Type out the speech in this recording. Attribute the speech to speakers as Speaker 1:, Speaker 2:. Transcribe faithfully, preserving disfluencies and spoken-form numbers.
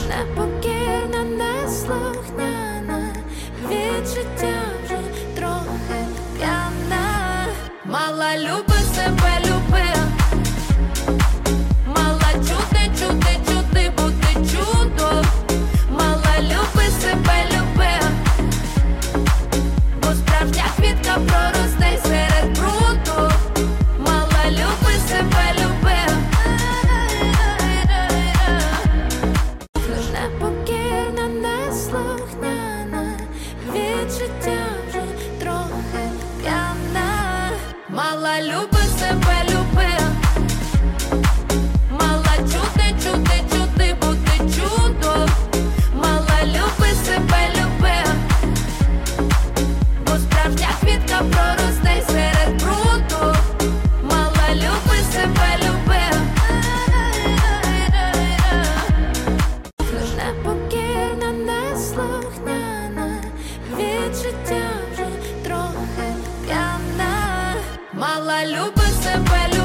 Speaker 1: непокірна, неслухняна, від життя вже трохи п'яна. Мала люби себе, люби, мала чути, чути, чути, бути чудо. Мала люби себе, люби, бо справжня квітка проросте серед бруду. Мала люби себе, люби, непокірна, неслухняна, від життя вже трохи п'яна. Мала люби себе, люби, мала чути, чути, чути, бути чудо. Мала люби себе, люби, бо справжня квітка проросте серед бруду. Мала люби себе, люби, непокірна, неслухняна, від життя вже трохи п'яна. Мала люби себе, люби.